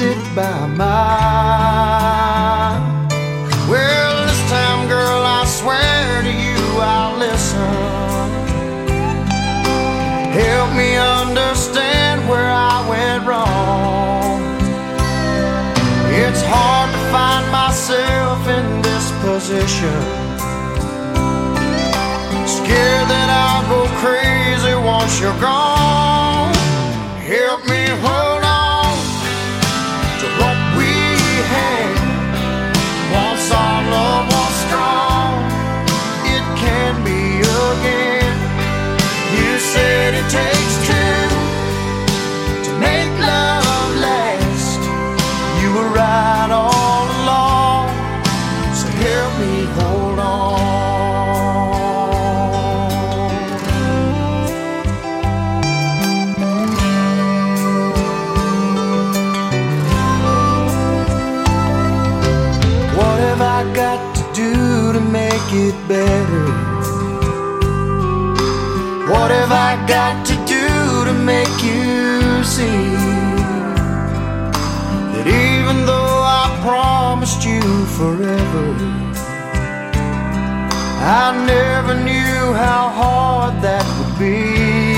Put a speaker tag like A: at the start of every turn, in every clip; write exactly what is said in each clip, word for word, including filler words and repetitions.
A: it by mine. Well, this time, girl, I swear to you I'll listen. Help me understand where I went wrong. It's hard to find myself in this position. Scared that I'll go crazy once you're gone. Help me hold on to what we had. Once our love was strong, it can be again. You said it takes two to make love last. You were right all along, so help me hold on. What have I got to do to make it better? What have I got to do to make you see that even though I promised you forever, I never knew how hard that would be.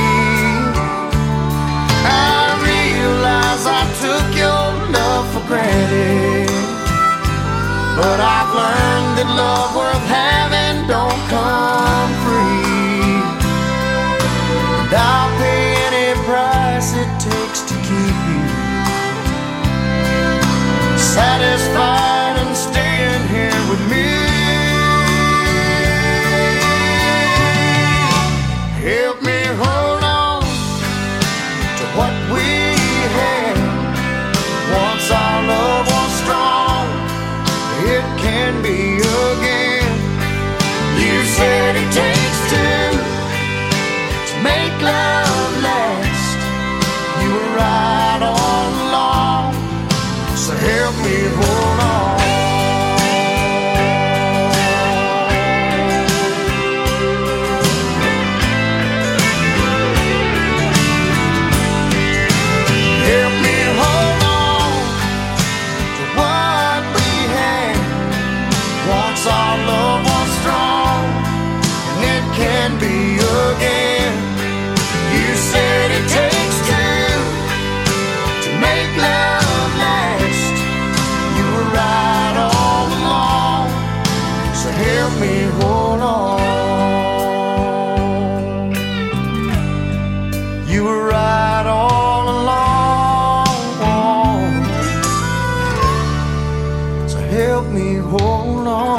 A: I realize I took your love for granted, but I've learned that love worth having don't come free. I'll pay any price it takes to keep you satisfied and staying here with me. Help me hold on to what we had. Once our love was strong, it can be again. You said it takes two make love last. You were right all along, so help me hold on. Help me hold on to what we had. Once our love was strong, and it can be again. You said it takes two to make love last. You were right all along, so help me hold on. You were right all along, so help me hold on.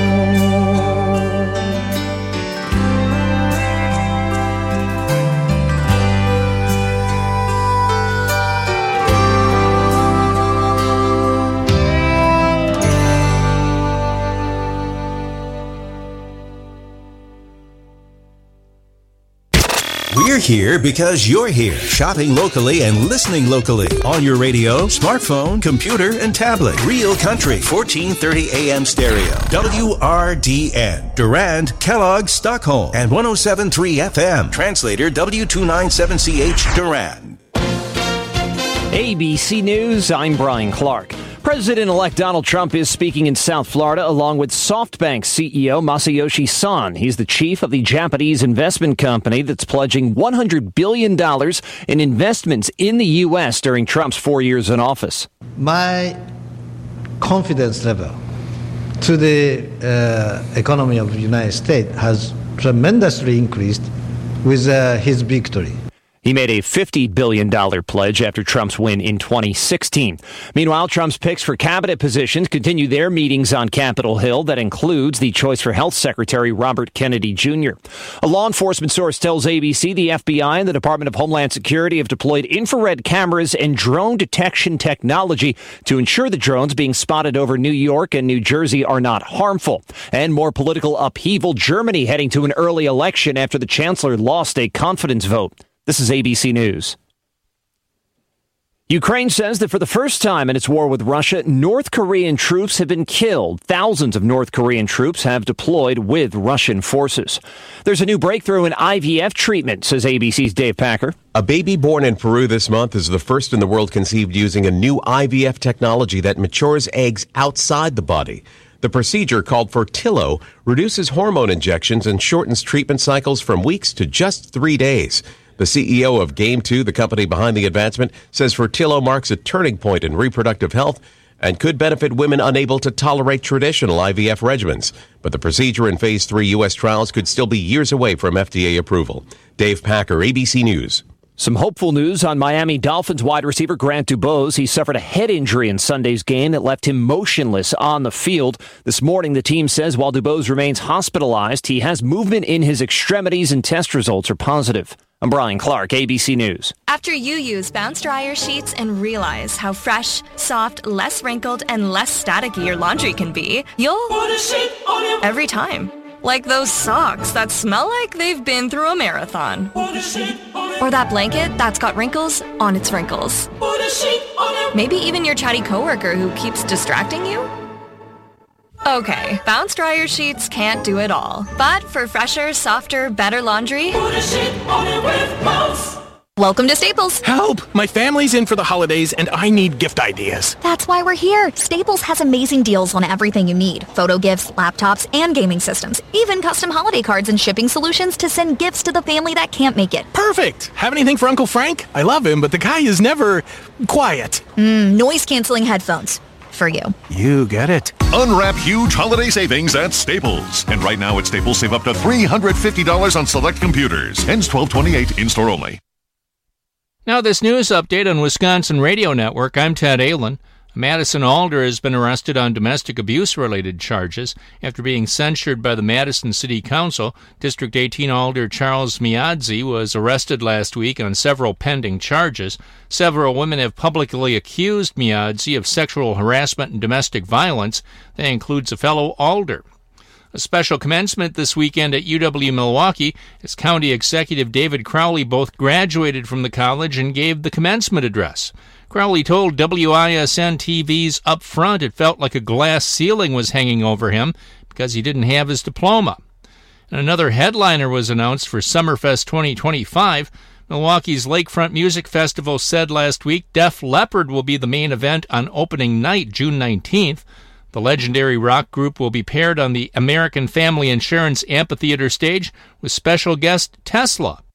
B: We're here because you're here, shopping locally and listening locally on your radio, smartphone, computer, and tablet. Real Country, fourteen thirty A M stereo. W R D N, Durand, Kellogg, Stockholm, and one oh seven point three F M. Translator W two ninety-seven C H, Durand.
C: A B C News, I'm Brian Clark. President-elect Donald Trump is speaking in South Florida along with SoftBank C E O Masayoshi Son. He's the chief of the Japanese investment company that's pledging one hundred billion dollars in investments in the U S during Trump's four years in office.
D: My confidence level to the uh, economy of the United States has tremendously increased with uh, his victory.
C: He made a fifty billion dollars pledge after Trump's win in twenty sixteen. Meanwhile, Trump's picks for cabinet positions continue their meetings on Capitol Hill. That includes the choice for Health Secretary Robert Kennedy Junior A law enforcement source tells A B C the F B I and the Department of Homeland Security have deployed infrared cameras and drone detection technology to ensure the drones being spotted over New York and New Jersey are not harmful. And more political upheaval. Germany heading to an early election after the chancellor lost a confidence vote. This is A B C News. Ukraine says that for the first time in its war with Russia, North Korean troops have been killed. Thousands of North Korean troops have deployed with Russian forces. There's a new breakthrough in I V F treatment, says A B C's Dave Packer.
E: A baby born in Peru this month is the first in the world conceived using a new I V F technology that matures eggs outside the body. The procedure, called Fertilo, reduces hormone injections and shortens treatment cycles from weeks to just three days. The C E O of Game two, the company behind the advancement, says Fertilo marks a turning point in reproductive health and could benefit women unable to tolerate traditional I V F regimens. But the procedure in Phase three U S trials could still be years away from F D A approval. Dave Packer, A B C News.
C: Some hopeful news on Miami Dolphins wide receiver Grant Dubose. He suffered a head injury in Sunday's game that left him motionless on the field. This morning, the team says while Dubose remains hospitalized, he has movement in his extremities and test results are positive. I'm Brian Clark, A B C News.
F: After you use Bounce Dryer sheets and realize how fresh, soft, less wrinkled, and less staticky your laundry can be, you'll put a sheet on it every time. Like those socks that smell like they've been through a marathon. Put a sheet on it. Or that blanket that's got wrinkles on its wrinkles. Put a sheet on it. Maybe even your chatty coworker who keeps distracting you. Okay, Bounce Dryer sheets can't do it all. But for fresher, softer, better laundry, put a sheet on it with Bounce. Welcome to Staples.
G: Help! My family's in for the holidays and I need gift ideas.
H: That's why we're here. Staples has amazing deals on everything you need. Photo gifts, laptops, and gaming systems. Even custom holiday cards and shipping solutions to send gifts to the family that can't make it.
G: Perfect! Have anything for Uncle Frank? I love him, but the guy is never quiet.
H: Mm, noise-canceling headphones. For you.
G: You get it.
I: Unwrap huge holiday savings at Staples. And right now at Staples, save up to three hundred fifty dollars on select computers. Ends twelve twenty-eight, in-store only.
J: Now this news update on Wisconsin Radio Network. I'm Ted Allen. Madison Alder has been arrested on domestic abuse-related charges after being censured by the Madison City Council. District eighteen Alder Charles Miadzi was arrested last week on several pending charges. Several women have publicly accused Miadzi of sexual harassment and domestic violence. That includes a fellow Alder. A special commencement this weekend at U W Milwaukee as County Executive David Crowley both graduated from the college and gave the commencement address. Crowley told W I S N T V's Up Front it felt like a glass ceiling was hanging over him because he didn't have his diploma. And another headliner was announced for Summerfest twenty twenty-five. Milwaukee's Lakefront Music Festival said last week Def Leppard will be the main event on opening night, June nineteenth. The legendary rock group will be paired on the American Family Insurance Amphitheater stage with special guest Tesla.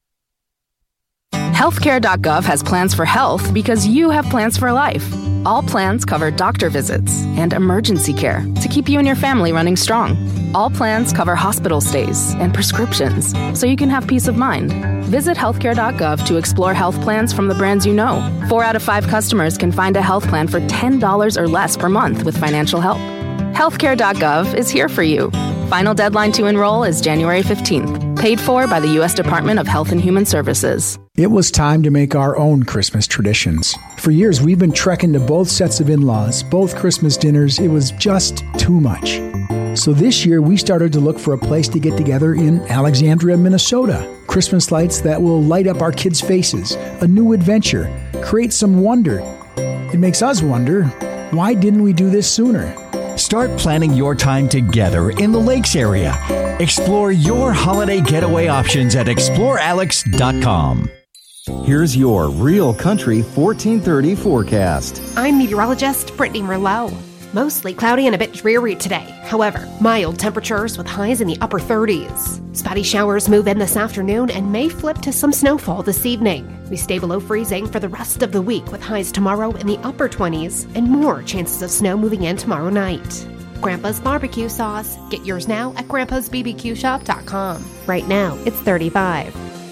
K: Healthcare dot gov has plans for health because you have plans for life. All plans cover doctor visits and emergency care to keep you and your family running strong. All plans cover hospital stays and prescriptions so you can have peace of mind. Visit healthcare dot gov to explore health plans from the brands you know. Four out of five customers can find a health plan for ten dollars or less per month with financial help. healthcare dot gov is here for you. Final deadline to enroll is January fifteenth. Paid for by the U S Department of Health and Human Services.
L: It was time to make our own Christmas traditions. For years, we've been trekking to both sets of in-laws, both Christmas dinners. It was just too much. So this year, we started to look for a place to get together in Alexandria, Minnesota. Christmas lights that will light up our kids' faces. A new adventure. Create some wonder. It makes us wonder, why didn't we do this sooner?
M: Start planning your time together in the Lakes area. Explore your holiday getaway options at explore alex dot com.
N: Here's your Real Country fourteen thirty forecast.
O: I'm meteorologist Brittany Merlot. Mostly cloudy and a bit dreary today. However, mild temperatures with highs in the upper thirties. Spotty showers move in this afternoon and may flip to some snowfall this evening. We stay below freezing for the rest of the week with highs tomorrow in the upper twenties and more chances of snow moving in tomorrow night. Grandpa's barbecue sauce. Get yours now at grandpas b b q shop dot com. Right now, it's thirty-five.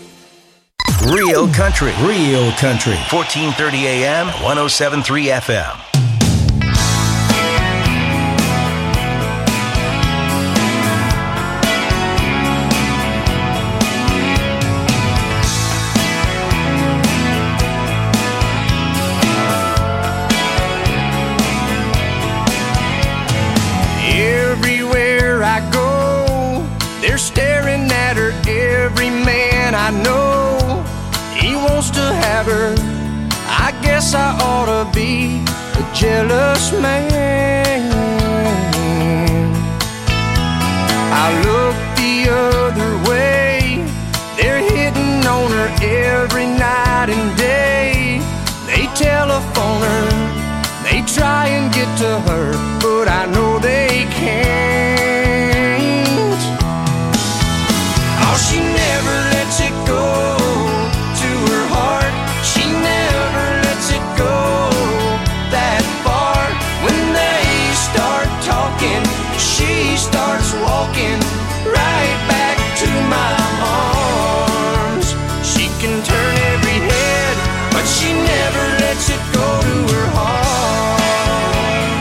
B: Real Country. Real Country. fourteen thirty A M, one oh seven point three F M.
A: Everywhere I go, they're staring at her. Every man I know, he wants to have her. I guess guess I ought to be a jealous man. I look the other way. They're hitting on her every night and day. They telephone her, they try and get to her, but I know they can't. Oh, she never lets it go to her heart. She never lets it go that far. When they start talking, she starts walking right back to my arms. She can turn every head, but she never lets it go to her heart.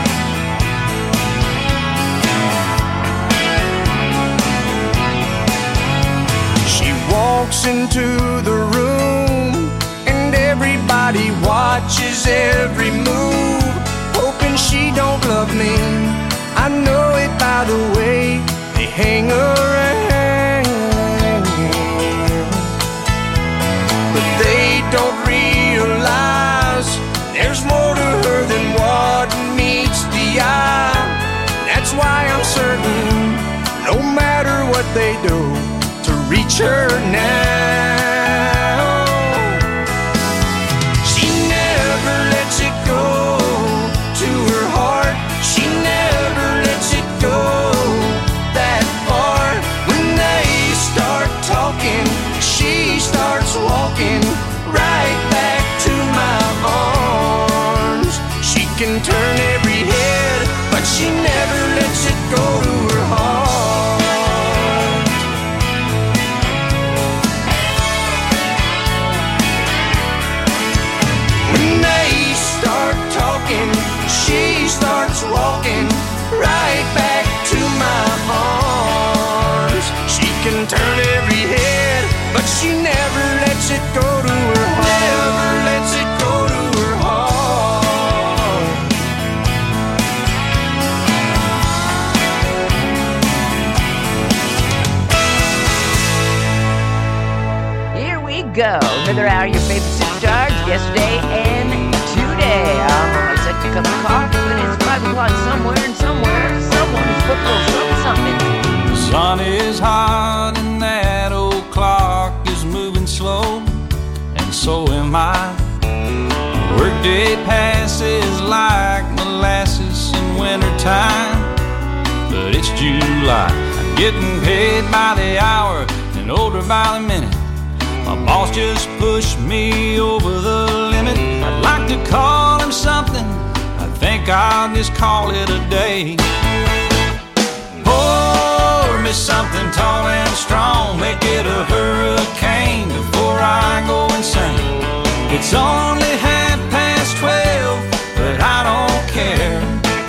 A: She walks into the room and everybody watches every move, hoping she don't love me. I know it by the way they hang around, but they don't realize there's more to her than what meets the eye. That's why I'm certain, no matter what they do, to reach her now. She never lets it go to her heart. She never lets it go that far. When they start talking, she starts walking right back to my arms. She can turn every head, but she never lets it go to her heart. When they start talking, she starts walking right back to my arms. She can turn every head, but she never lets it go to her heart. Never lets it go to her heart.
P: Here we go. Another hour of your favorite superstars, yesterday and today. I'm always at a cup of coffee, but it's five o'clock somewhere and somewhere. Someone's put a little something, something.
Q: The sun is hot and that old clock is moving slow, and so am I. Workday passes like molasses in wintertime, but it's July. I'm getting paid by the hour and older by the minute. My boss just pushed me over the limit. I'd like to call him something, I think I'll just call it a day. Pour me something tall and strong, make it a hurricane before I go insane. It's only half past twelve, but I don't care.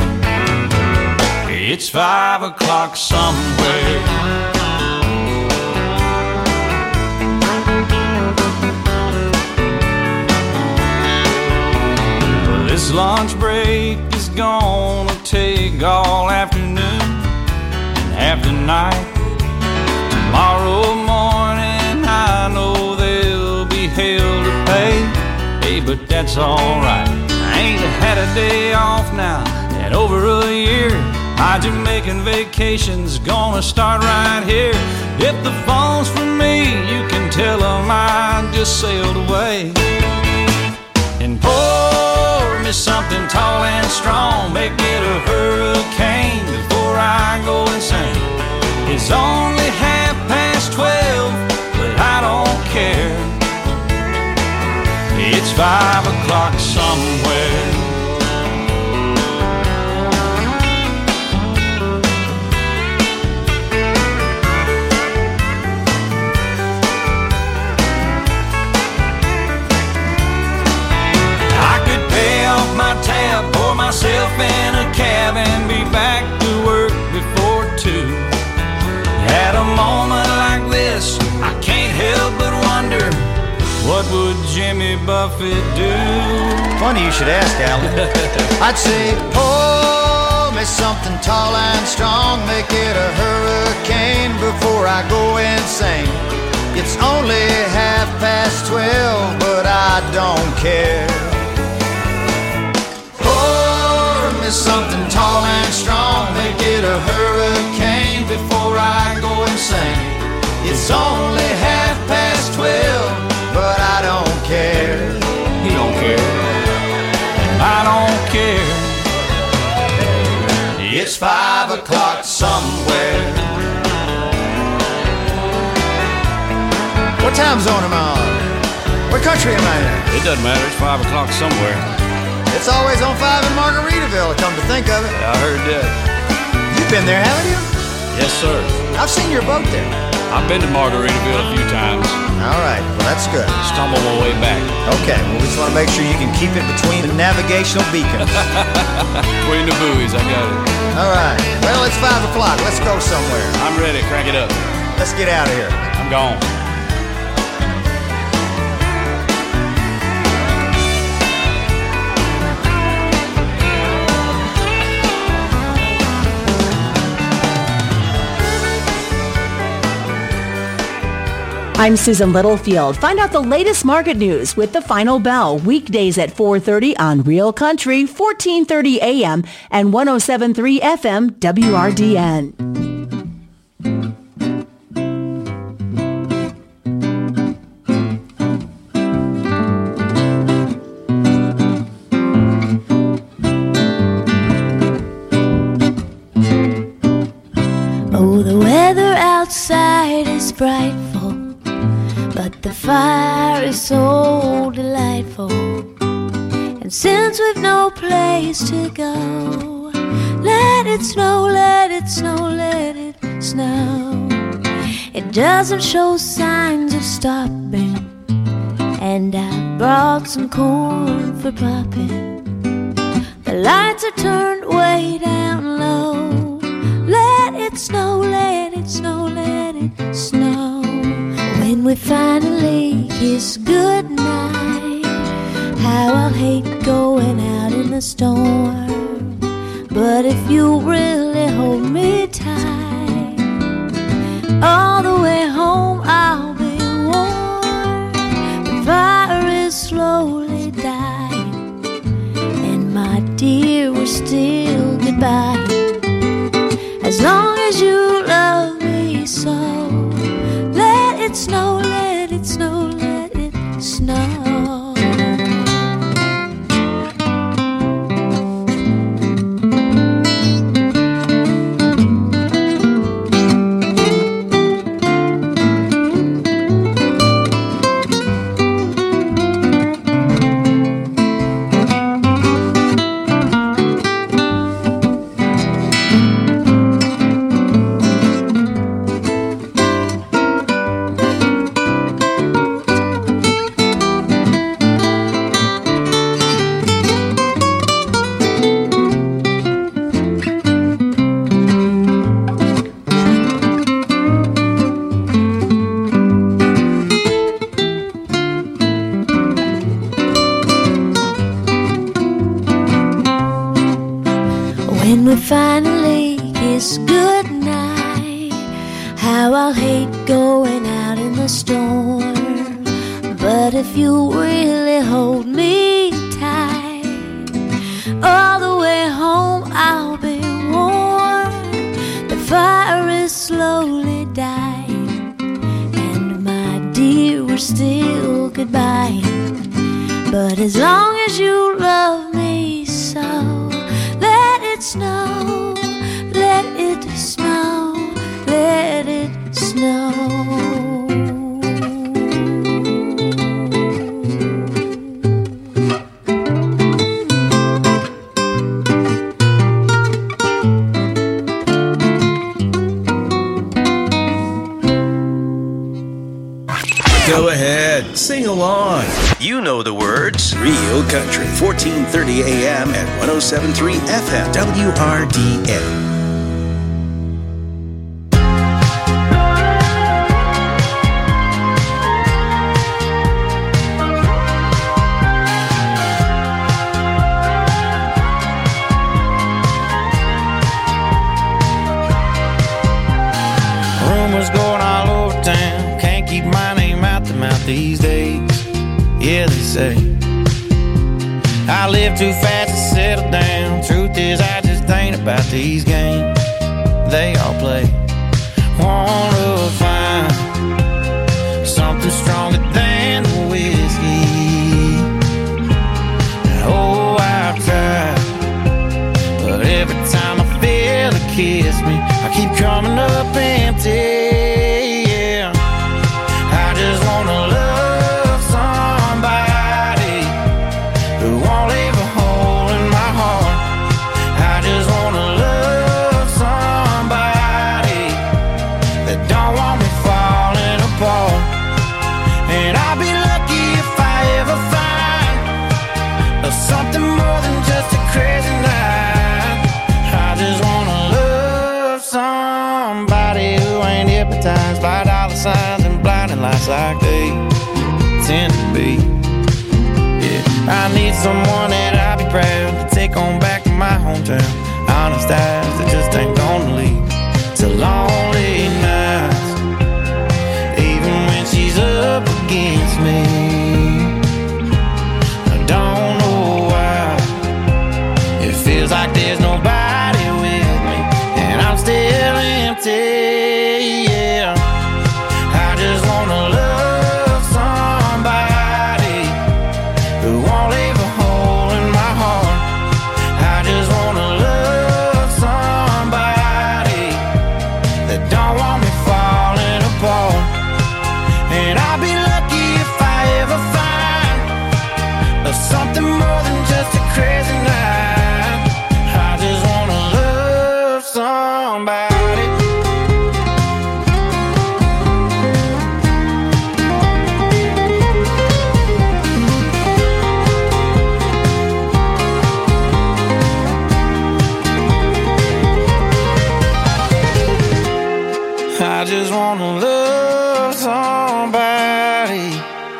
Q: It's five o'clock somewhere. This lunch break is gonna take all afternoon and half the night. Tomorrow morning I know there'll be hell to pay. Hey, but that's alright. I ain't had a day off now in over a year. My Jamaican vacation's gonna start right here. If the phone's for me, you can tell them I just sailed away. And pour me something tall and strong, make it a hurricane before I go insane. It's only half past twelve, but I don't care. It's five o'clock somewhere. Tab, pour myself in a cab and be back to work before two. At a moment like this, I can't help but wonder, what would Jimmy Buffett do?
R: Funny you should ask, Alan. I'd say, pour me something tall and strong, make it a hurricane before I go insane. It's only half past twelve, but I don't care. me something tall and strong, make it a hurricane before I go insane. It's only half past twelve, but I don't care.
Q: He don't care, and I don't care.
R: It's five o'clock somewhere. What time zone am I on? What country am I in?
Q: It doesn't matter, it's five o'clock somewhere.
R: It's always on five in Margaritaville, come to think of it.
Q: Yeah, I heard that.
R: You've been there, haven't you?
Q: Yes, sir.
R: I've seen your boat there.
Q: I've been to Margaritaville a few times.
R: All right, well, that's good.
Q: Stumble my way back.
R: Okay, well, we just want to make sure you can keep it between the navigational beacons.
Q: Between the buoys, I got it.
R: All right, well, it's five o'clock. Let's go somewhere.
Q: I'm ready. Crank it up.
R: Let's get out of here.
Q: I'm gone.
S: I'm Susan Littlefield. Find out the latest market news with The Final Bell, weekdays at four thirty on Real Country, fourteen thirty A M and one oh seven point three F M W R D N.
T: Oh, the weather outside is frightful, but the fire is so delightful. And since we've no place to go, let it snow, let it snow, let it snow. It doesn't show signs of stopping, and I brought some corn for popping. The lights are turned way down low. Let it snow, let it snow, let it snow. When we finally kiss goodnight, how I'll hate going out in the storm. But if you really hold me tight, all the way home I'll be warm. The fire is slowly dying, and my dear, we're still goodbye. As long as you love me so, let it snow, let it snow, let it snow. When we finally kiss goodnight, how I'll hate going out in the storm. But if you really hold me tight, all the way home I'll be warm. The fire is slowly dying, and my dear, we're still goodbye. But as long as you love me so, let it snow, let it snow, let it snow.
B: Go ahead, sing along. You know the words. Real Country, fourteen thirty A M and one oh seven point three F M, W R D N.
Q: Rumors going all over town, can't keep my name out the mouth these days. Yeah, they say I live too fast to settle down. Truth is, these games they all play. Wanna find something stronger than the whiskey. Oh, I've tried, but every time I feel it kiss me, I keep coming up empty. Yeah, I just wanna love somebody who won't leave a hole in my heart. I just wanna love somebody that don't want me falling apart. And I'll be lucky if I ever find something more than just a crazy night. I just wanna love somebody who ain't hypnotized by dollar signs and blinding lights like they tend to be. Yeah, I need someone that I'll be proud to take on back to my hometown. Honest eyes that just ain't gonna leave to lonely nights, even when she's up against me. I don't know why it feels like there's nobody with me, and I'm still empty. Yeah, I just wanna love somebody who won't leave a hole in my heart. I just wanna love somebody that don't want me falling apart. And I'll be lucky if I ever find something more than just a crazy night. I just wanna love somebody. I just wanna love somebody.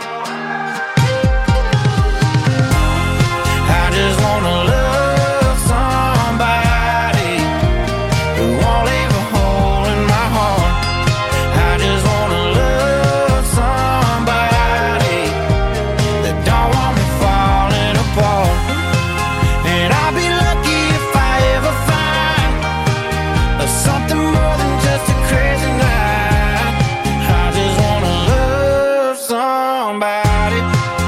Q: I just wanna love somebody who won't leave a hole in my heart. I just wanna love somebody that don't want me falling apart. And I'll be lucky if I ever find something more than just a crazy night. I just wanna love somebody.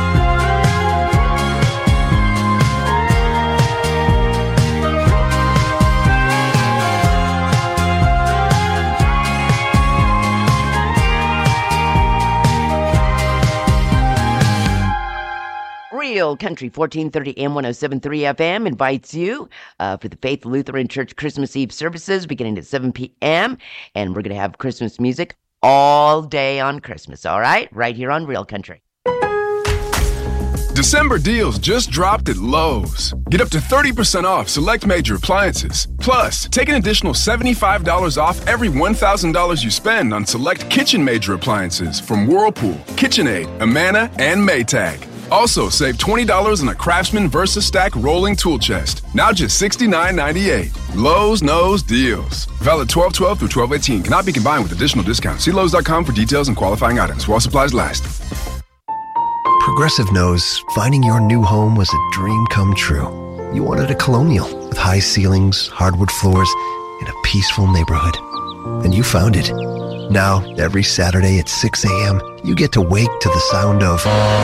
P: Real Country fourteen thirty A M one oh seven point three F M invites you uh, for the Faith Lutheran Church Christmas Eve services beginning at seven p.m. And we're going to have Christmas music all day on Christmas, all right? Right here on Real Country.
U: December deals just dropped at Lowe's. Get up to thirty percent off select major appliances. Plus, take an additional seventy-five dollars off every one thousand dollars you spend on select kitchen major appliances from Whirlpool, KitchenAid, Amana, and Maytag. Also, save twenty dollars on a Craftsman VersaStack rolling tool chest. Now just sixty-nine ninety-eight. Lowe's knows deals. Valid twelve twelve through twelve eighteen. Cannot be combined with additional discounts. See Lowe's dot com for details and qualifying items while supplies last.
V: Progressive knows finding your new home was a dream come true. You wanted a Colonial with high ceilings, hardwood floors, and a peaceful neighborhood. And you found it. Now, every Saturday at six a.m., you get to wake to the sound of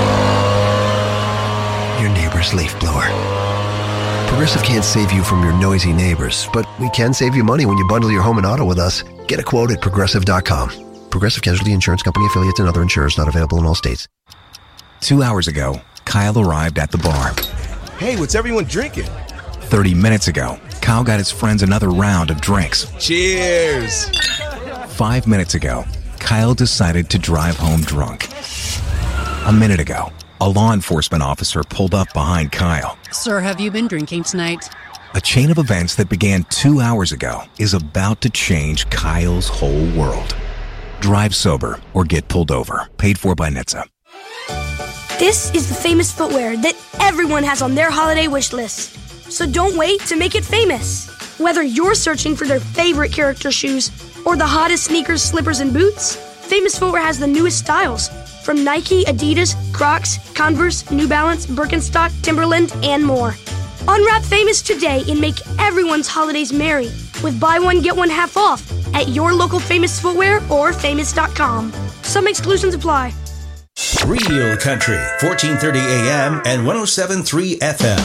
V: your neighbor's leaf blower. Progressive can't save you from your noisy neighbors, but we can save you money when you bundle your home and auto with us. Get a quote at Progressive dot com. Progressive Casualty Insurance Company affiliates and other insurers not available in all states.
W: Two hours ago, Kyle arrived at the bar.
X: Hey, what's everyone drinking?
W: Thirty minutes ago, Kyle got his friends another round of drinks.
X: Cheers!
W: Five minutes ago, Kyle decided to drive home drunk. A minute ago, a law enforcement officer pulled up behind Kyle.
Y: Sir, have you been drinking tonight?
W: A chain of events that began two hours ago is about to change Kyle's whole world. Drive sober or get pulled over. Paid for by N H T S A.
Z: This is the famous footwear that everyone has on their holiday wish list. So don't wait to make it famous. Whether you're searching for their favorite character shoes or the hottest sneakers, slippers, and boots, Famous Footwear has the newest styles from Nike, Adidas, Crocs, Converse, New Balance, Birkenstock, Timberland, and more. Unwrap Famous today and make everyone's holidays merry with buy one, get one half off at your local Famous Footwear or famous dot com. Some exclusions apply.
B: Real Country, fourteen thirty A M and one oh seven point three F M.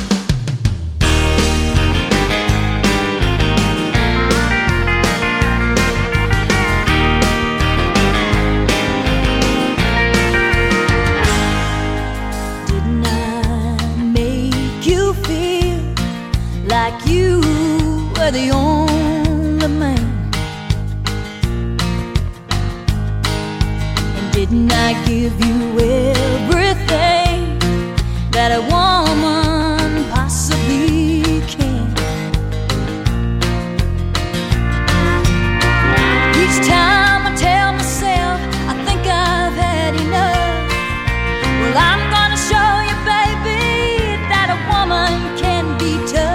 T: Like you were the only man, and didn't I give you everything that a woman possibly can? Each time I tell myself I think I've had enough, well, I'm gonna show you, baby, that a woman can be tough.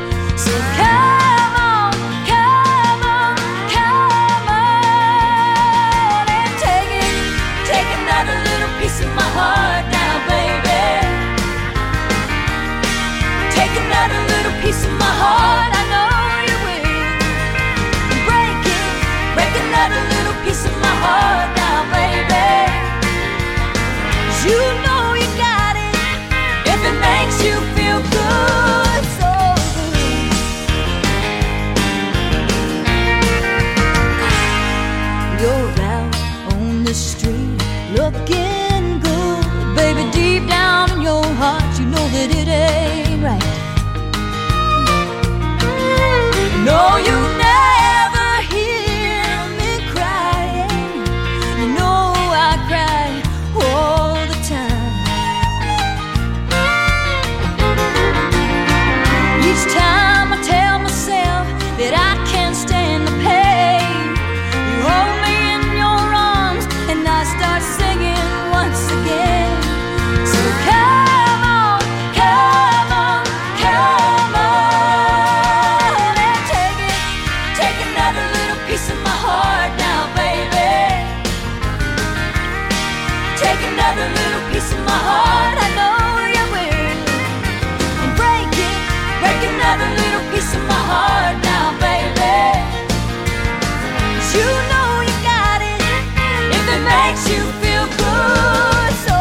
T: Piece of my heart, I know you will. Break it, break another little piece of my heart now, baby. 'Cause you know you got it, if it makes you feel good, so good. You're out on the street looking good, baby, deep down in your heart you know that it ain't right. No, you never hear me crying. You know I cry all the time. Each time I tell myself that I can't stand the pain, you hold me in your arms and I start singing once again. So come on, come on, come on. Piece of my heart now, baby. Take another little piece of my heart, I know you will. And break it, break another little piece of my heart now, baby. 'Cause you know you got it, if it makes you feel good, so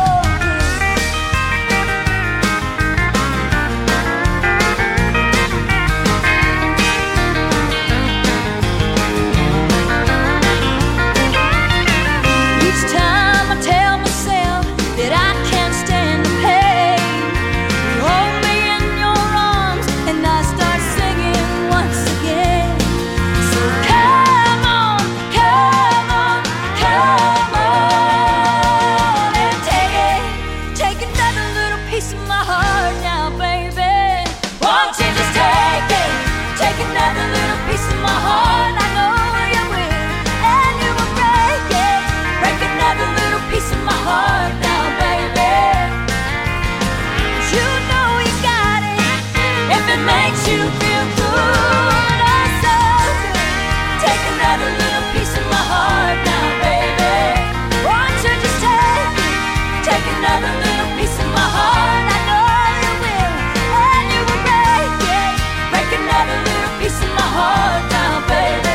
T: makes you feel good, oh so good. Take another little piece of my heart now, baby. Won't you just take it? Take another little piece of my heart, I know you will. And you will break it, break another little piece of my heart now, baby.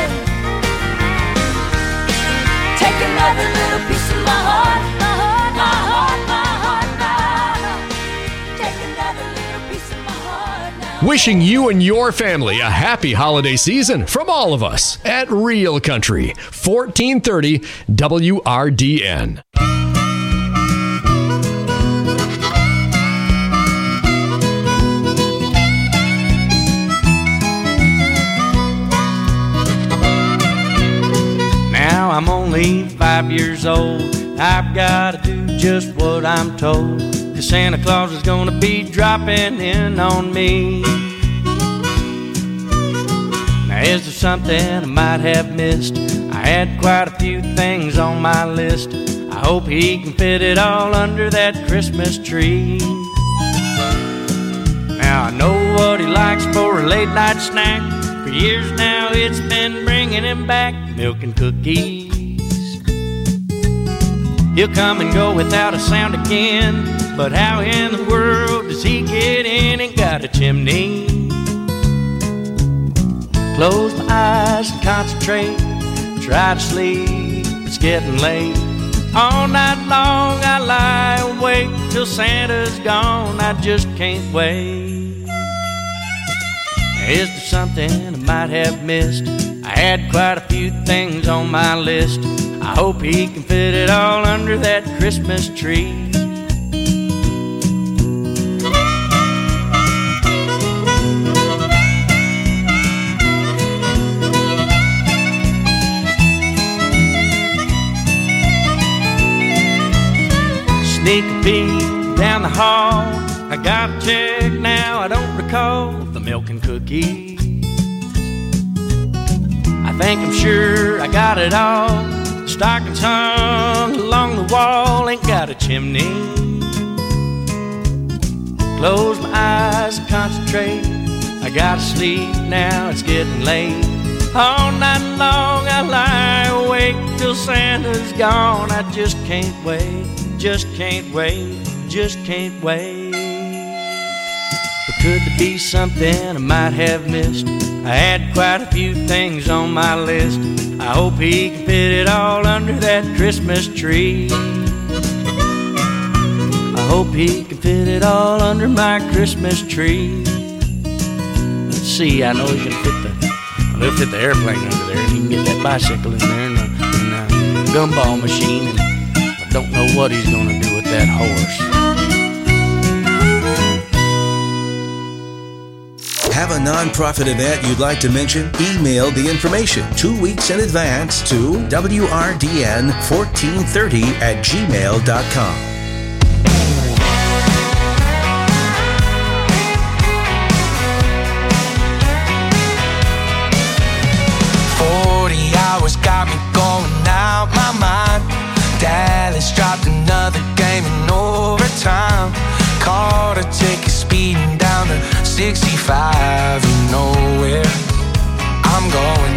T: Take another little piece of my heart, my heart, my heart, my heart, my heart. Take another little piece of my heart now.
C: Wishing you and your family a happy holiday season from all of us at Real Country, fourteen thirty W R D N.
D: Now I'm only five years old. I've got to do just what I'm told, 'cause Santa Claus is gonna be dropping in on me. Now is there something I might have missed? I had quite a few things on my list. I hope he can fit it all under that Christmas tree. Now I know what he likes for a late night snack. For years now it's been bringing him back milk and cookies. He'll come and go without a sound again. But how in the world does he get in and got a chimney? Close my eyes and concentrate, try to sleep, it's getting late. All night long I lie awake till Santa's gone, I just can't wait. Is there something I might have missed? I had quite a few things on my list. I hope he can fit it all under that Christmas tree. Sneak a peek down the hall, I got a check now, I don't recall the milk and cookies. I think I'm sure I got it all. Stockings hung along the wall, ain't got a chimney. Close my eyes and concentrate, I gotta sleep now, it's getting late. All night long I lie awake till Santa's gone, I just can't wait. Just can't wait, just can't wait. But could there be something I might have missed? I had quite a few things on my list. I hope he can fit it all under that Christmas tree. I hope he can fit it all under my Christmas tree. Let's see, I know he's gonna fit the, he'll fit the airplane under there, and he can get that bicycle in there, and the, and the gumball machine, and don't know what he's gonna do with that horse.
B: Have a nonprofit event you'd like to mention? Email the information two weeks in advance to W R D N fourteen thirty at gmail dot com.
E: Forty hours got me going out my mind. Dallas dropped another game in overtime. Caught a ticket speeding down to sixty-five. You know where I'm going.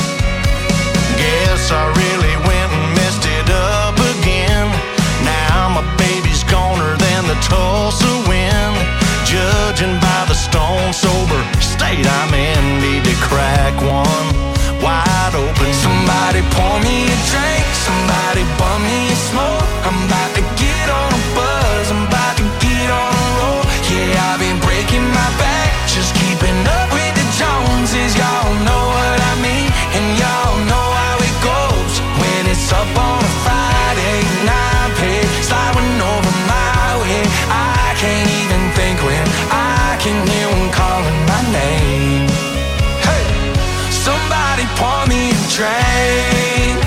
A: Guess I really went and messed it up again. Now my baby's goner than the Tulsa wind. Judging by the stone sober state I'm in, need to crack one wide open.
E: Somebody pour me a drink, somebody bum me a smoke. I'm about to get on a buzz, I'm about to get on a roll. Yeah, I've been breaking my back, just keeping up with the Joneses. Y'all know what I mean, and y'all know how it goes. When it's up on a Friday night, pay sliding over my way. I can't even think when I can hear one calling my name. Hey, somebody pour me a drink,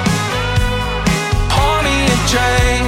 E: pour me a drink.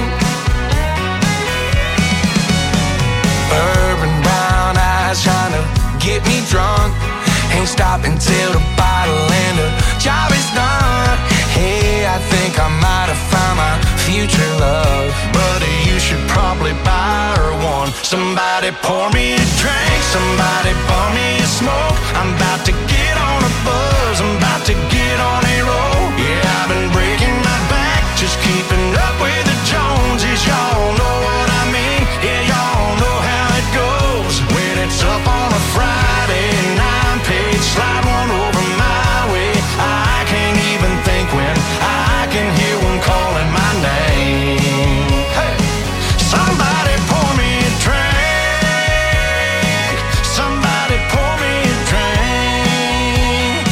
E: Bourbon brown eyes trying to get me drunk. Ain't stopping till the bottle and the job is done. Hey, I think I might have found my future love.
A: Buddy, you should probably buy her one. Somebody pour me a drink, somebody pour me a smoke. I'm about to get on a buzz, I'm about to get on a roll. Yeah, I've been breaking my back, just keeping up with the Joneses. Y'all know what I mean, yeah, y'all know how it goes. When it's up on a Friday nine page, slide one over my way. I can't even think when I can hear one calling my name. Hey, somebody pour me a drink, somebody pour me a drink.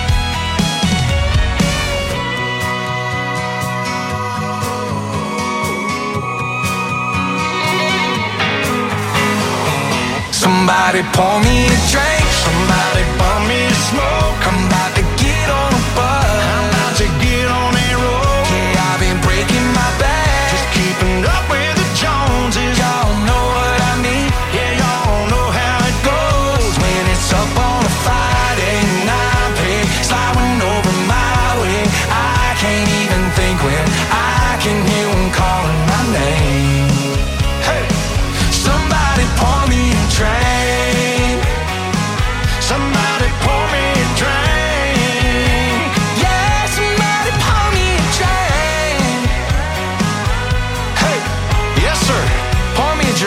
E: Somebody pour me a drink, somebody pour me a smoke. I'm about to get on a buzz, I'm about to get on a roll. Yeah, I've been breaking my back,
A: Just keeping up with the Joneses.
E: y'all know what I mean.
A: Yeah, y'all know how it goes.
E: When it's up on a Friday night, pay sliding over my way. I can't even think when I can hear one calling my name. Hey, somebody pour me a drink,
A: Somebody pour me a drink.
E: yeah, somebody pour me a drink.
A: Hey, yes sir, pour me a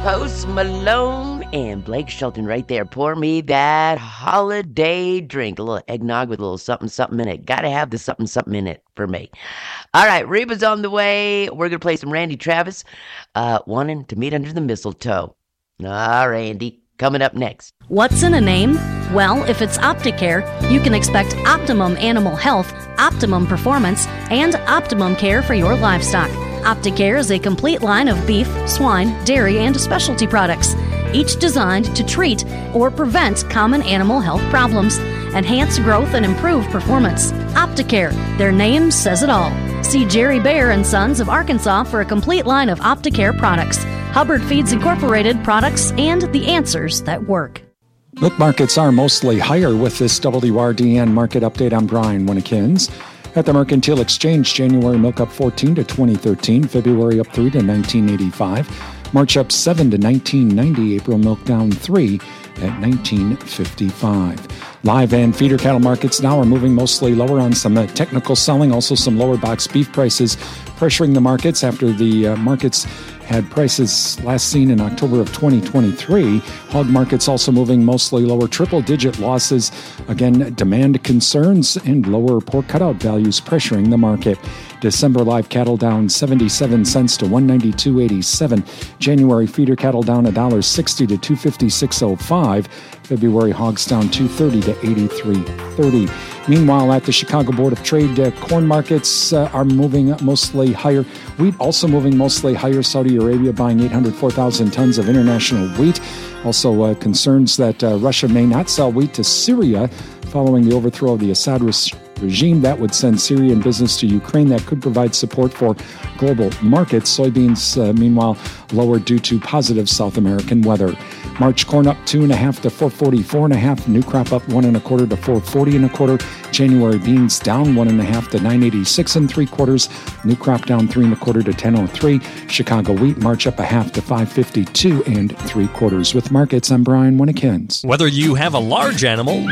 P: Post Malone and Blake Shelton right there. Pour me that holiday drink. A little eggnog with a little something, something in it. Gotta have the something, something in it for me. All right, Reba's on the way. We're gonna play some Randy Travis, uh, Wanting to Meet Under the Mistletoe. Ah, Randy, coming up next.
F: What's in a name? Well, if it's Opticare, you can expect optimum animal health, optimum performance, and optimum care for your livestock. Opticare is a complete line of beef, swine, dairy, and specialty products, each designed to treat or prevent common animal health problems, enhance growth, and improve performance. Opticare, their name says it all. See Jerry Bear and Sons of Arkansas for a complete line of Opticare products, Hubbard Feeds Incorporated products, and the answers that work.
G: Milk markets are mostly higher with this W R D N market update. I'm Brian Winnikins. At the Mercantile Exchange, January milk up fourteen to twenty thirteen, February up three to nineteen eighty-five, March up seven to nineteen ninety, April milk down three at nineteen fifty-five. Live and feeder cattle markets now are moving mostly lower on some uh, technical selling, also some lower box beef prices pressuring the markets after the uh, markets had prices last seen in October of twenty twenty-three. Hog markets also moving mostly lower, triple-digit losses. Again, demand concerns and lower pork cutout values pressuring the market. December live cattle down seventy-seven cents to one ninety-two eighty-seven. January feeder cattle down one dollar sixty to two fifty-six oh five. February hogs down two thirty to eighty-three thirty. Meanwhile, at the Chicago Board of Trade, uh, corn markets uh, are moving mostly higher. Wheat also moving mostly higher. Saudi Arabia buying eight hundred four thousand tons of international wheat. Also uh, concerns that uh, Russia may not sell wheat to Syria following the overthrow of the Assad res- regime. That would send Syrian business to Ukraine. That could provide support for global markets. Soybeans, uh, meanwhile, lower due to positive South American weather. March corn up two and a half to four forty-four and a half. New crop up one and a quarter to four forty and a quarter. January beans down one and a half to nine eighty-six and three quarters. New crop down three and a quarter to ten oh three. Chicago wheat March up a half to five fifty-two and three quarters. With markets, I'm Brian Winnikins.
H: Whether you have a large animal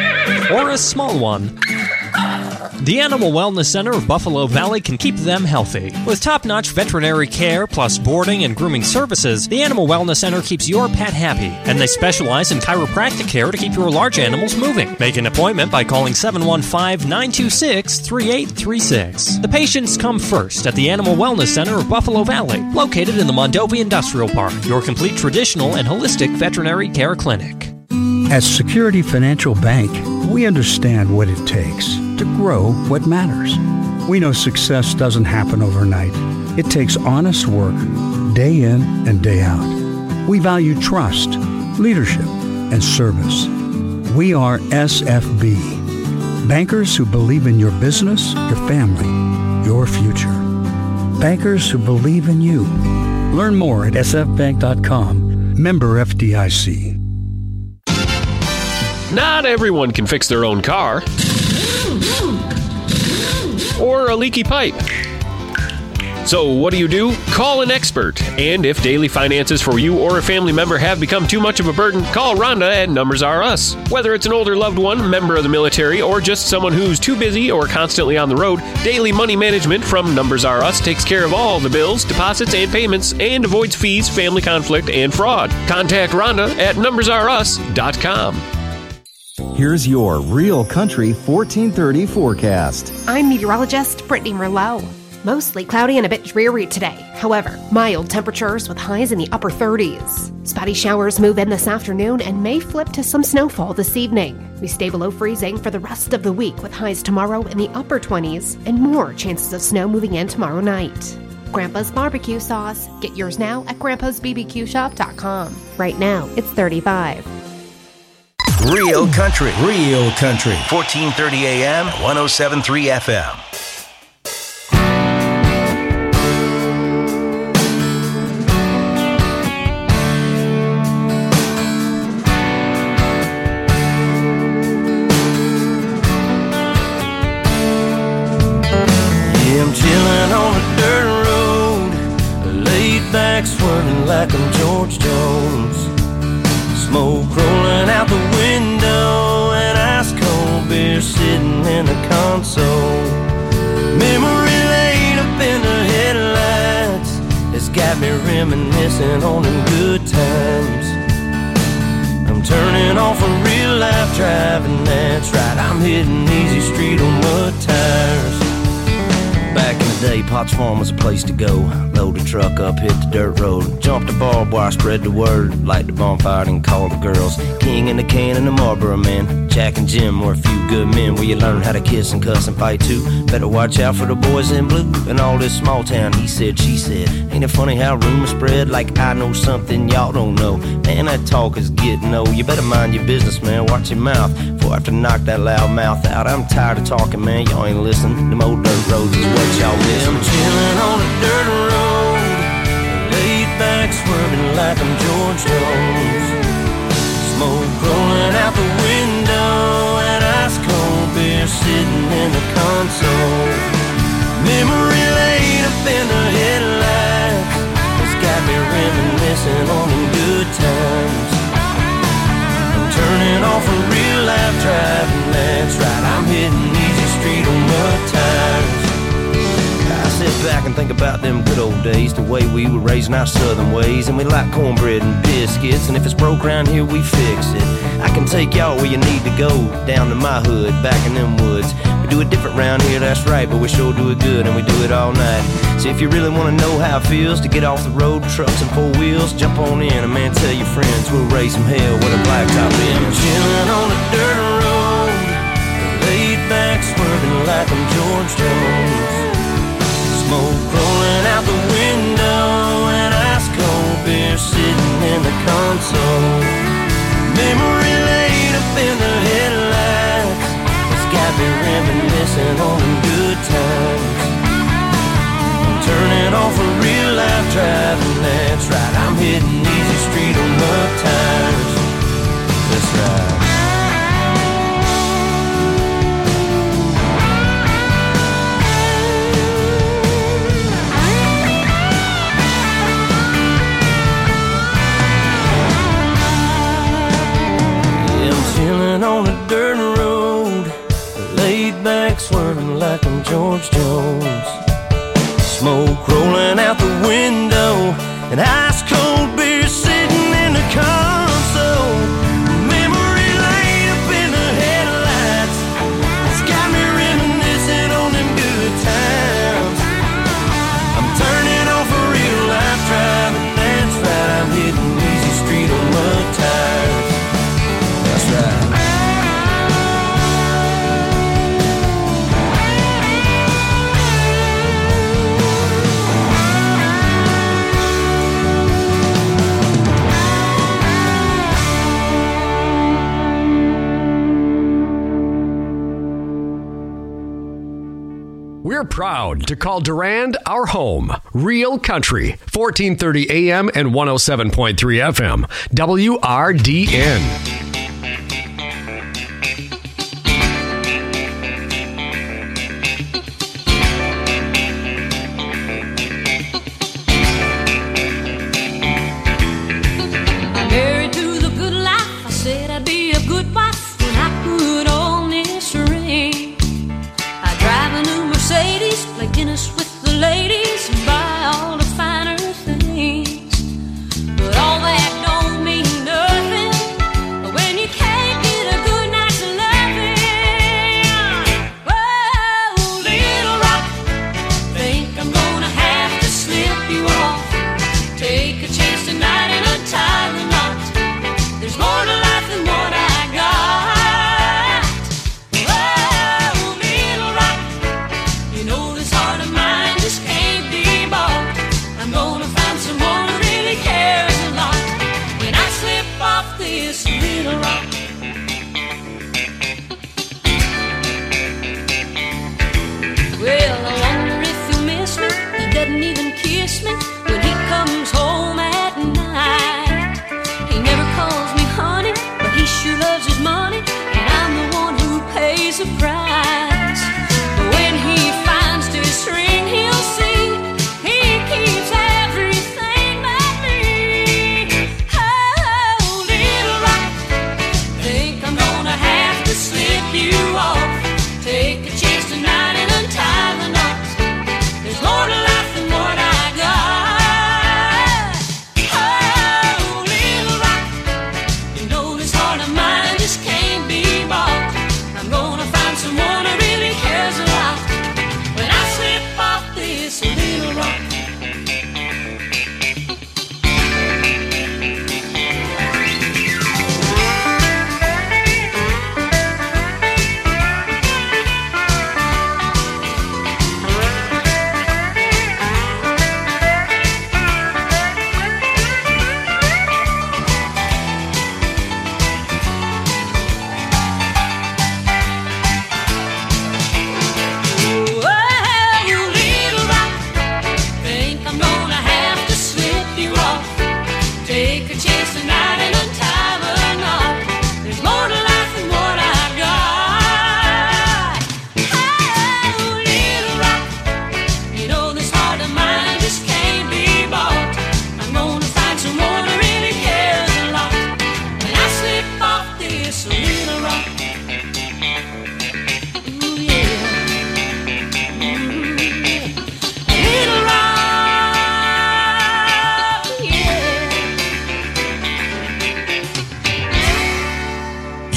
H: or a small one, the Animal Wellness Center of Buffalo Valley can keep them healthy. With top-notch veterinary care plus boarding and grooming services, the Animal Wellness Center keeps your pet happy, and they specialize in chiropractic care to keep your large animals moving. Make an appointment by calling seven one five, nine two six, three eight three six. The patients come first at the Animal Wellness Center of Buffalo Valley, located in the Mondovi Industrial Park, your complete traditional and holistic veterinary care clinic.
I: At Security Financial Bank, we understand what it takes to grow what matters. We know success doesn't happen overnight. It takes honest work, day in and day out. We value trust, leadership, and service. We are S F B, bankers who believe in your business, your family, your future. Bankers who believe in you. Learn more at s f bank dot com. Member F D I C.
J: Not everyone can fix their own car or a leaky pipe. So what do you do? Call an expert. And if daily finances for you or a family member have become too much of a burden, call Rhonda at Numbers R Us. Whether it's an older loved one, member of the military, or just someone who's too busy or constantly on the road, Daily Money Management from Numbers R Us takes care of all the bills, deposits, and payments and avoids fees, family conflict, and fraud. Contact Rhonda at numbers r us dot com.
N: Here's your Real Country fourteen thirty forecast.
O: I'm meteorologist Brittany Merlot. Mostly cloudy and a bit dreary today. However, mild temperatures with highs in the upper thirties. Spotty showers move in this afternoon and may flip to some snowfall this evening. We stay below freezing for the rest of the week with highs tomorrow in the upper twenties and more chances of snow moving in tomorrow night. Grandpa's barbecue sauce. Get yours now at grandpas b b q shop dot com. Right now, it's thirty-five.
B: Real Country, Real Country, fourteen thirty A M, one oh seven point three F M.
D: Yeah, I'm chilling on a dirt road, laid back swerving like I'm George Jones. Smoke rolling out the window and ice cold beer sitting in the console. Memory laid up in the headlights has got me reminiscing on them good times. I'm turning off a real life driving, that's right, I'm hitting easy street on mud tires. Back in the day, Potts Farm was a place to go. Load the truck up, hit the dirt road, jump the barbed wire, spread the word, light the bonfire and call the girls. King and the can and the Marlboro man, Jack and Jim were a few good men where you learn how to kiss and cuss and fight too. Better watch out for the boys in blue and all this small town he said, she said. Ain't it funny how rumors spread like I know something y'all don't know? Man, that talk is getting old. You better mind your business, man, watch your mouth before I have to knock that loud mouth out. I'm tired of talking, man, y'all ain't listening. Them old dirt roads is what y'all miss. I'm chilling on a dirt road, laid back swerving like I'm George Jones. Smoke rolling out the window and ice cold beer sitting in the console. Memory laid up in the headlights, it's got me reminiscing on them good times. I'm turning off a real life driving, that's right, I'm hitting easy street on mud tires. I sit back and think about them good old days, the way we were raising our southern ways. And we like cornbread and biscuits, and if it's broke around here, we fix it. I can take y'all where you need to go, down to my hood, back in them woods. We do it different round here, that's right, but we sure do it good, and we do it all night. So if you really want to know how it feels to get off the road, trucks and four wheels, jump on in, and man, tell your friends we'll raise some hell with a blacktop in. I'm chilling on a dirt road, laid back swerving like I'm George Jones. Smoke rolling out the window and ice cold beer sitting in the console. Memory laid up in the headlights, it's got me reminiscing on them good times. I'm turning off a real life driving, that's right, I'm hitting easy street on mud tires. That's right. Chilling on a dirt road, laid back swerving like I'm George Jones. Smoke rolling out the window and ice cold beer sitting in the console. Memory laid up in the headlights, it's got me reminiscing on them good times. I'm turning off a real life driving, that's right, I'm hitting easy street on mud tires. That's right.
C: We're proud to call Durand our home. Real Country, fourteen thirty A M and one oh seven point three F M. W R D N.
K: But all that don't mean nothing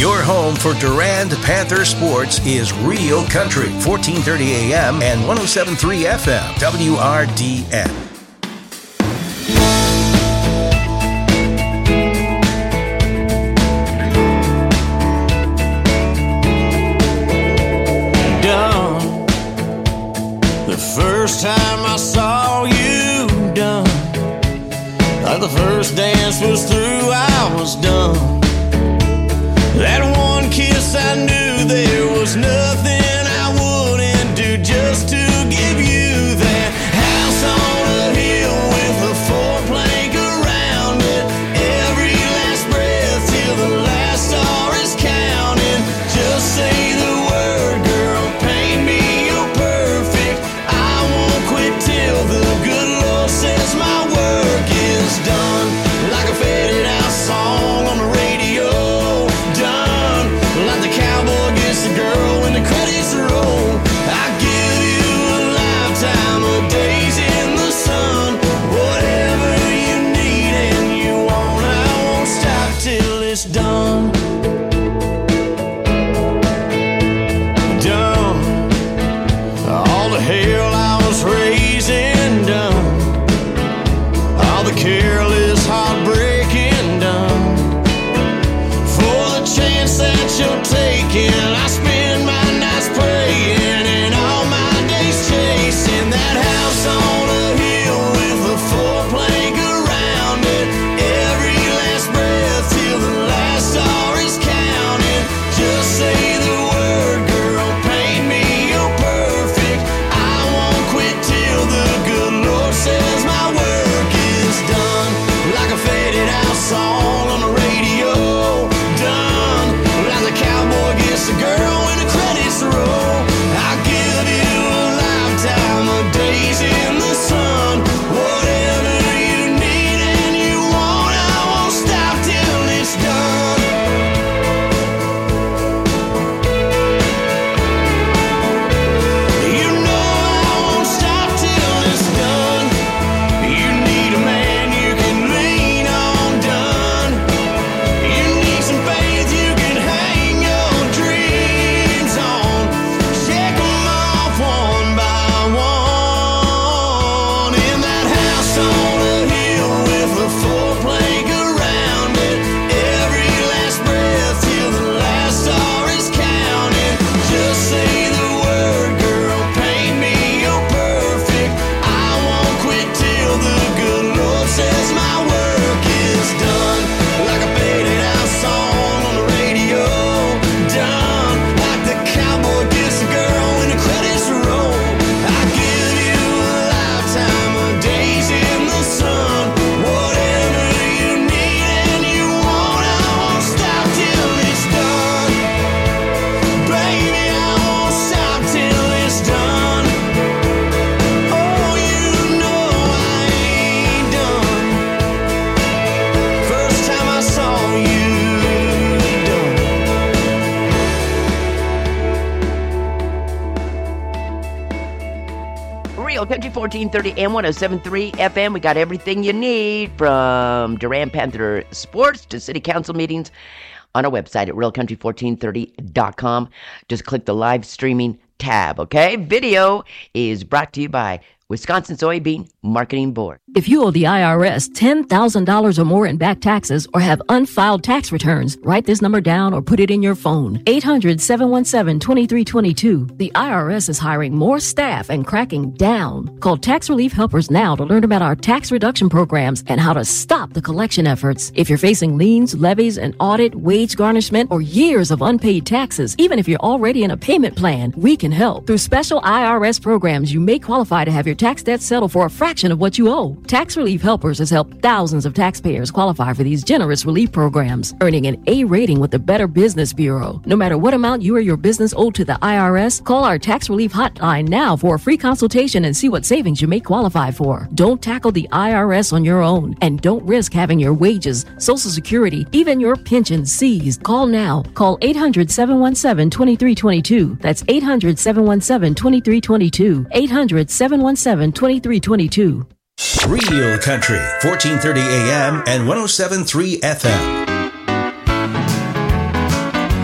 B: Your home for Durand Panther sports is Real Country, fourteen thirty A M and one oh seven point three F M, W R D N.
A: Done. The first time I saw you, done. Like the first dance was through, I was done. That one kiss, I knew there was nothing I wouldn't do just to give you that house on a hill with a four-plank around it. Every last breath till the last star is counting. Just say the word, girl, paint me, you're perfect. I won't quit till the good Lord says my work is done. Like a faded out song on the radio. Like the cowboy gets the girl when the credits roll. I give you a lifetime of days in the sun. Whatever you need and you want, I won't stop till it's done. Done. All the hell I was raising, done. All the careless heartbreaking, done. Chance that you're taking, I spend my nights praying and all my days chasing that house on a hill with a four-plank around it. Every last breath till the last star is counting. Just say the word, girl, paint me, you're perfect. I won't quit till the good Lord says my work is done. Like a faded out song on the radio. The cowboy gets the girl when the credits roll. I'll give you a lifetime of days in the sun. Whatever you need and you want, I won't stop till it's done. You know I won't stop till it's done. You need a man you can lean on, done. You need some faith you can have.
P: Country fourteen thirty and one oh seven point three F M. We got everything you need from Durand Panther sports to city council meetings on our website at real country fourteen thirty dot com. Just click the live streaming tab, okay? Video is brought to you by Wisconsin Soybean Marketing Board.
K: If you owe the I R S ten thousand dollars or more in back taxes or have unfiled tax returns, write this number down or put it in your phone. eight hundred, seven one seven, two three two two. The I R S is hiring more staff and cracking down. Call Tax Relief Helpers now to learn about our tax reduction programs and how to stop the collection efforts. If you're facing liens, levies, an audit, wage garnishment, or years of unpaid taxes, even if you're already in a payment plan, we can help. Through special I R S programs, you may qualify to have your tax debt settled for a fraction of what you owe. Tax Relief Helpers has helped thousands of taxpayers qualify for these generous relief programs, earning an A rating with the Better Business Bureau. No matter what amount you or your business owe to the I R S, call our tax relief hotline now for a free consultation and see what savings you may qualify for. Don't tackle the I R S on your own, and don't risk having your wages, Social Security, even your pension seized. Call now. Call eight hundred, seven one seven, two three two two. That's eight hundred, seven one seven, two three two two. eight hundred, seven one seven, two three two two.
B: Real Country, fourteen thirty A M and one oh seven point three F M.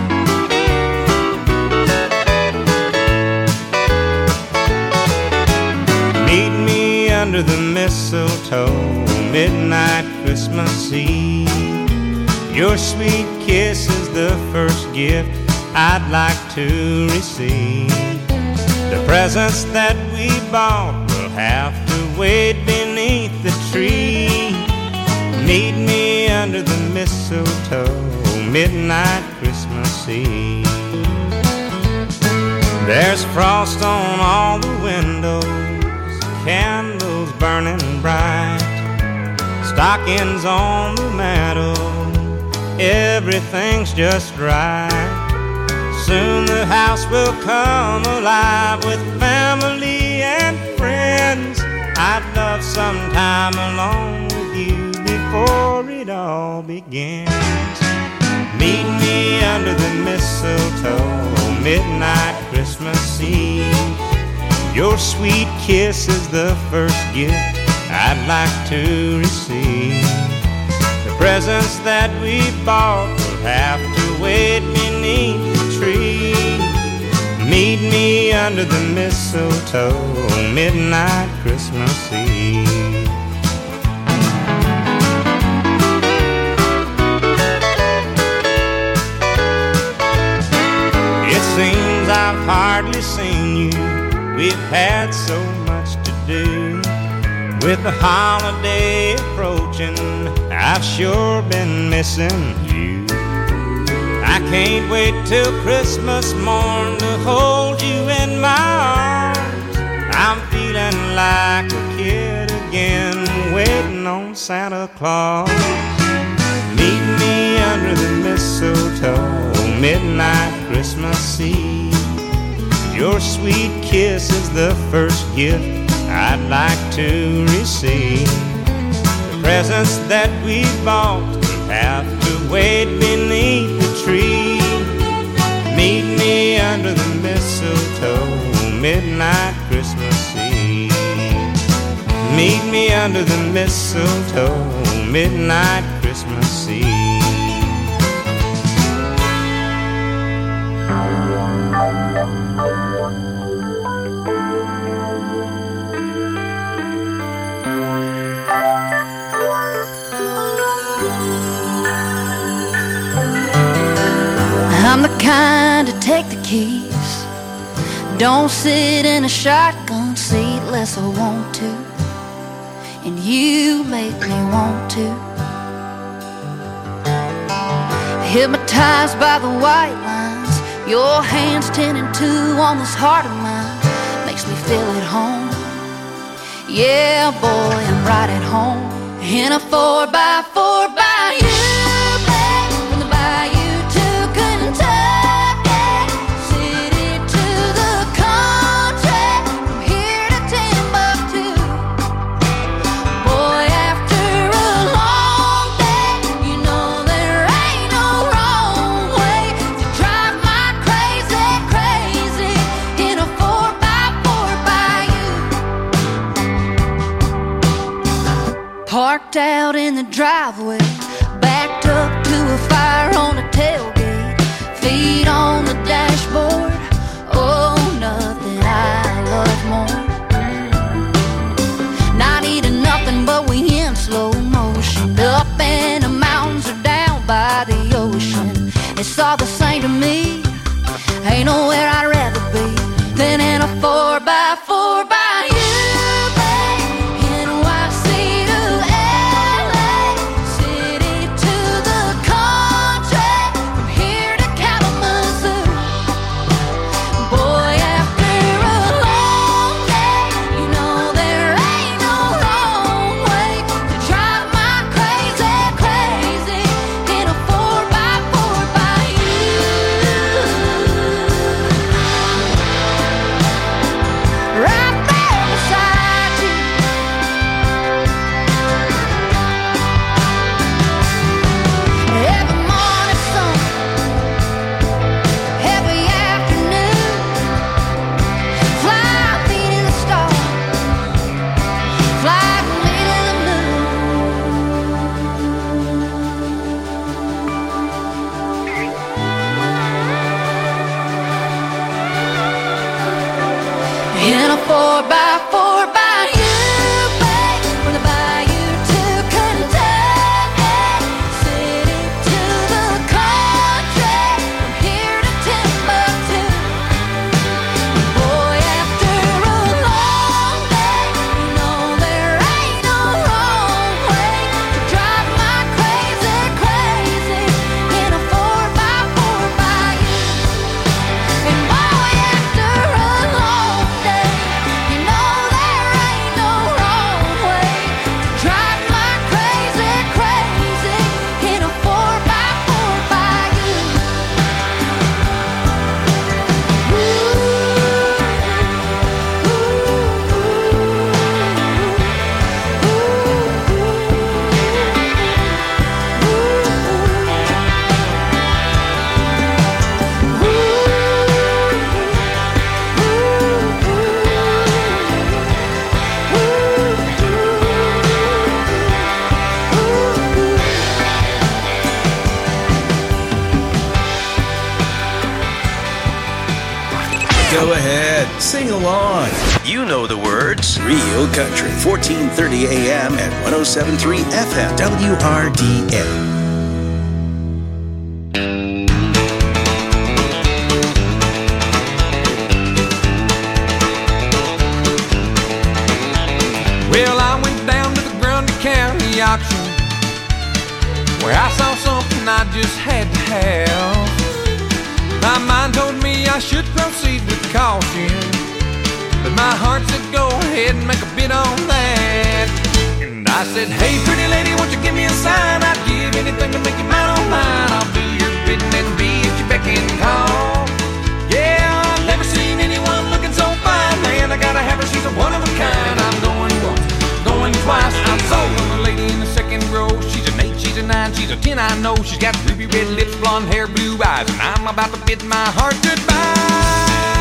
L: mistletoe, midnight Christmas Eve. Your sweet kiss is the first gift I'd like to receive. The presents that we bought will have to wait beneath the tree. Meet me under the mistletoe, midnight Christmas Eve. There's frost on all the windows, candles burning bright, stockings on the mantel, everything's just right. Soon the house will come alive with family and friends. I'd love some time alone with you before it all begins. Meet me under the mistletoe, midnight Christmas Eve. Your sweet kiss is the first gift I'd like to receive. The presents that we bought will have to wait beneath the tree. Meet me under the mistletoe, midnight Christmas Eve. It seems I've hardly seen you, we've had so much to do. With the holiday approaching, I've sure been missing you. I can't wait till Christmas morn to hold you in my arms. I'm feeling like a kid again, waiting on Santa Claus. Meet me under the mistletoe, midnight Christmas Eve. Your sweet kiss is the first gift I'd like to receive. The presents that we bought will have to wait beneath the tree. Meet me under the mistletoe, midnight Christmas Eve. Meet me under the mistletoe, midnight Christmas Eve.
M: I'm the kind to take the keys, don't sit in a shotgun seat unless I want to, and you make me want to. Hypnotized by the white lines, your hands ten and two on this heart of mine, makes me feel at home. Yeah, boy, I'm right at home in a four by four by you. Parked out in the driveway, backed up to a fire on a tailgate, feet on the dashboard. Oh, nothing I love more. Not eating nothing but we in slow motion, up in the mountains or down by the ocean. It's all the same to me, ain't nowhere I'd rather be than in a four by four by you. City to the country, from here to Kalamazoo.
B: Go ahead, sing along. You know the words. Real Country, fourteen thirty A M and one oh seven point three F M, W R D A.
E: Well, I went down to the Grundy County auction, where I saw something I just had to have. My mind told me I should proceed with caution, but my heart said go ahead and make a bid on that. And I said, hey pretty lady, won't you give me a sign? I'd give anything to make you mine on mine. I'll do your bidding and be at your beck and call. Yeah, I've never seen anyone looking so fine, man. I gotta have her, she's a one of a kind. I'm going once, going twice, I'm sold on the lady in the second row. She's an eight, she's a nine, she's a ten, I know. She's got ruby red lips, blonde hair, blue eyes, and I'm about to bid my heart goodbye.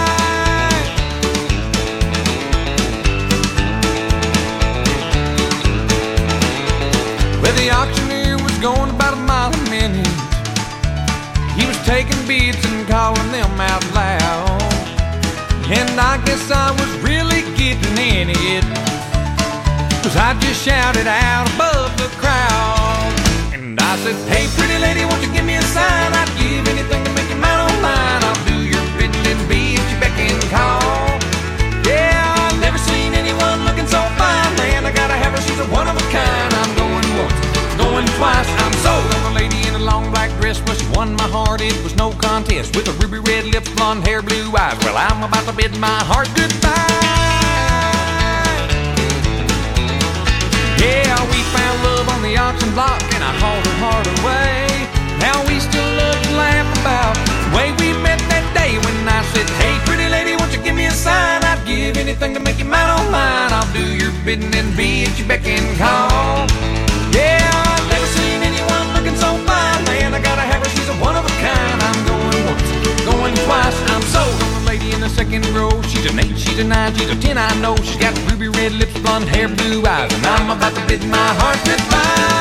E: Well, the auctioneer was going about a mile a minute. He was taking bids and calling them out loud, and I guess I was really getting in it, 'cause I just shouted out above the crowd. And I said, hey pretty lady, won't you give me a sign? I'd give anything to make you mine on mine. I'll do your bidding and be at your beck and call. Yeah, I've never seen anyone looking so fine, man. I gotta have her, she's a one of a kind. I'm going once, going twice, I'm sold on the lady in a long black dress. Well, she won my heart, it was no contest, with her ruby red lips, blonde hair, blue eyes. Well, I'm about to bid my heart goodbye. Yeah, we found love on the auction block, and I hauled her heart away. Now we still love to laugh about the way we met that day when I said, hey pretty lady, won't you give me a sign? I'd give anything to make you mine on mine. I'll do your bidding and be at your beck and call. Yeah, I've never seen anyone looking so fine, man. I gotta have her, she's a one of a kind. I'm going once, going twice, I'm sold on the lady in the second row. She's an eight, she's a nine, she's a ten, I know. She's got ruby red lips, blonde hair, blue eyes, and I'm about to bid my heart goodbye.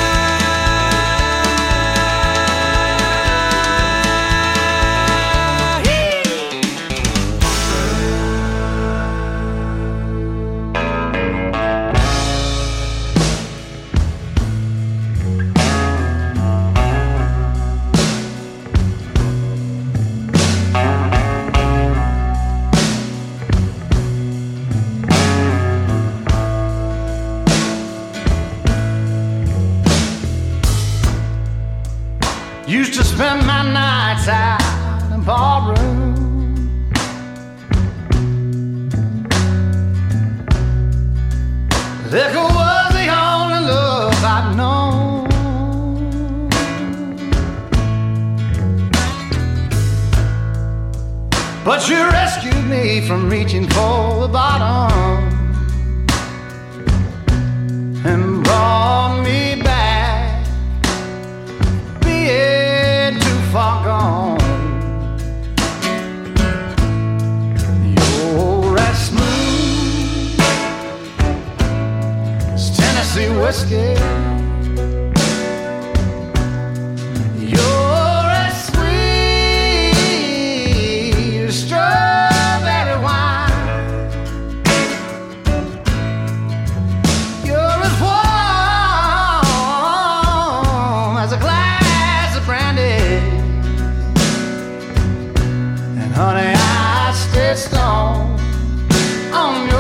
A: Used to spend my nights out in barroom, liquor was the only love I'd known. But you rescued me from reaching for the bottom and brought me back, being too far gone. You're as smooth as Tennessee whiskey. You're as sweet as strawberry wine. You're as warm as a glass of brandy. And honey, I stay strong on your